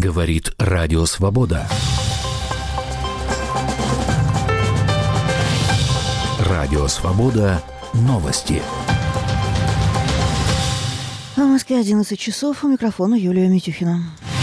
Говорит Радио Свобода. Радио Свобода. Новости. В Москве 11 часов. У микрофона Юлия Митюхина.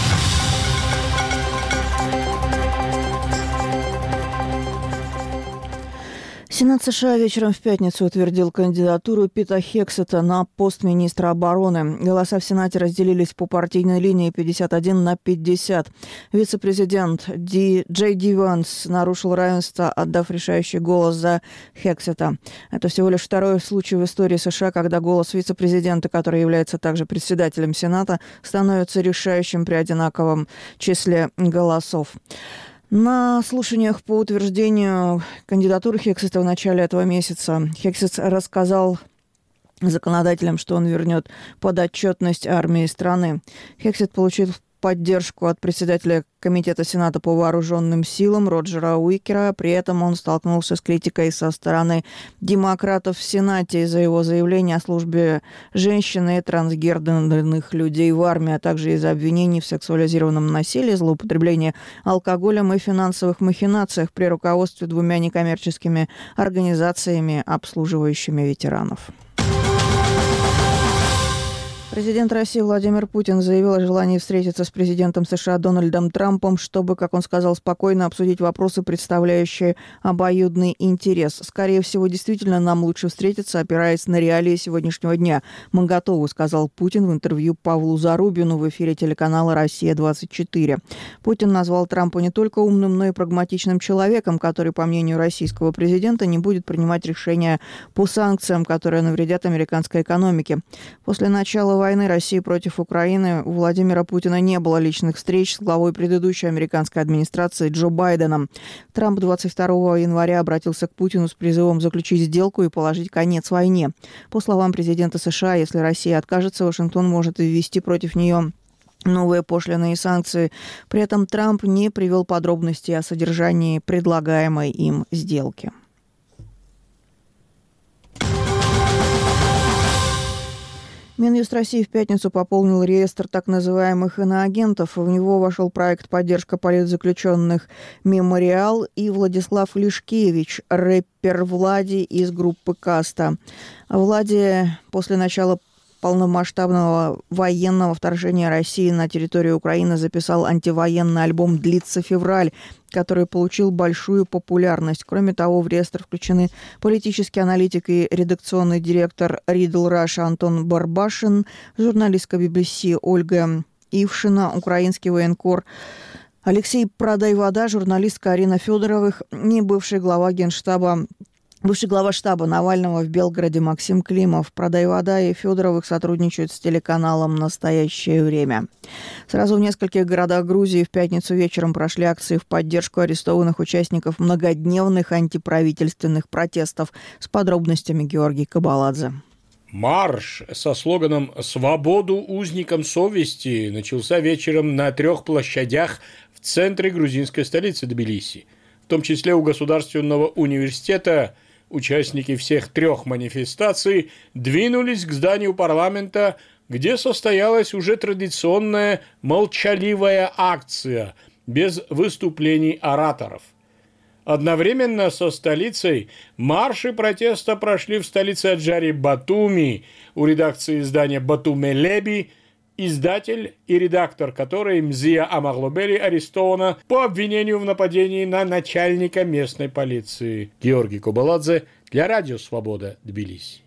Сенат США вечером в пятницу утвердил кандидатуру Пита Хексета на пост министра обороны. Голоса в Сенате разделились по партийной линии 51-50. Вице-президент Джей Ди Ванс нарушил равенство, отдав решающий голос за Хексета. Это всего лишь второй случай в истории США, когда голос вице-президента, который является также председателем Сената, становится решающим при одинаковом числе голосов. На слушаниях по утверждению кандидатуры Хексета в начале этого месяца Хексет рассказал законодателям, что он вернет подотчетность армии страны. Хексет получил поддержку от председателя Комитета Сената по вооруженным силам Роджера Уикера. При этом он столкнулся с критикой со стороны демократов в Сенате из-за его заявления о службе женщин и трансгендерных людей в армии, а также из-за обвинений в сексуализированном насилии, злоупотреблении алкоголем и финансовых махинациях при руководстве двумя некоммерческими организациями, обслуживающими ветеранов. Президент России Владимир Путин заявил о желании встретиться с президентом США Дональдом Трампом, чтобы, как он сказал, спокойно обсудить вопросы, представляющие обоюдный интерес. Скорее всего, действительно, нам лучше встретиться, опираясь на реалии сегодняшнего дня. Мы готовы, сказал Путин в интервью Павлу Зарубину в эфире телеканала «Россия-24». Путин назвал Трампа не только умным, но и прагматичным человеком, который, по мнению российского президента, не будет принимать решения по санкциям, которые навредят американской экономике. После начала войны России против Украины у Владимира Путина не было личных встреч с главой предыдущей американской администрации Джо Байденом. Трамп 22 января обратился к Путину с призывом заключить сделку и положить конец войне. По словам президента США, если Россия откажется, Вашингтон может ввести против нее новые пошлины и санкции. При этом Трамп не привел подробностей о содержании предлагаемой им сделки. Минюст России в пятницу пополнил реестр так называемых иноагентов. В него вошел проект «Поддержка политзаключенных Мемориал» и Владислав Лишкевич, рэпер Влади из группы «Каста». Влади после начала полномасштабного военного вторжения России на территорию Украины записал антивоенный альбом «Длится февраль», который получил большую популярность. Кроме того, в реестр включены политический аналитик и редакционный директор Riddle Russia Антон Барбашин, журналистка BBC Ольга Ившина, украинский военкор Алексей Продайвода, журналистка Арина Федоровых и бывший глава штаба Навального в Белгороде Максим Климов. Продайвода и Федоровых сотрудничают с телеканалом «Настоящее время». Сразу в нескольких городах Грузии в пятницу вечером прошли акции в поддержку арестованных участников многодневных антиправительственных протестов. С подробностями Георгий Кабаладзе. Марш со слоганом «Свободу узникам совести» начался вечером на 3 площадях в центре грузинской столицы Тбилиси. В том числе у Государственного университета. Участники всех 3 манифестаций двинулись к зданию парламента, где состоялась уже традиционная молчаливая акция без выступлений ораторов. Одновременно со столицей марши протеста прошли в столице Аджари Батуми, у редакции издания «Батуме Леби», издатель и редактор которой Мзия Амаглобели арестована по обвинению в нападении на начальника местной полиции. Георгий Кабаладзе для Радио Свобода, Тбилиси.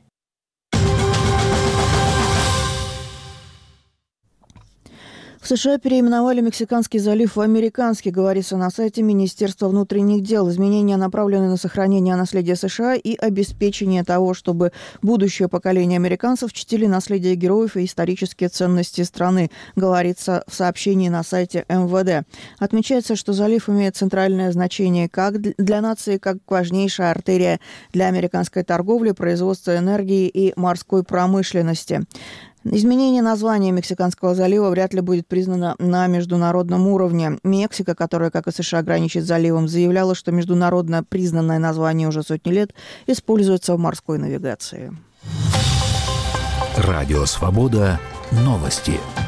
В США переименовали Мексиканский залив в Американский, говорится на сайте Министерства внутренних дел. Изменения направлены на сохранение наследия США и обеспечение того, чтобы будущее поколение американцев чтили наследие героев и исторические ценности страны, говорится в сообщении на сайте МВД. Отмечается, что залив имеет центральное значение как для нации, как важнейшая артерия для американской торговли, производства энергии и морской промышленности. Изменение названия Мексиканского залива вряд ли будет признано на международном уровне. Мексика, которая, как и США, граничит с заливом, заявляла, что международно признанное название уже сотни лет используется в морской навигации. Радио Свобода. Новости.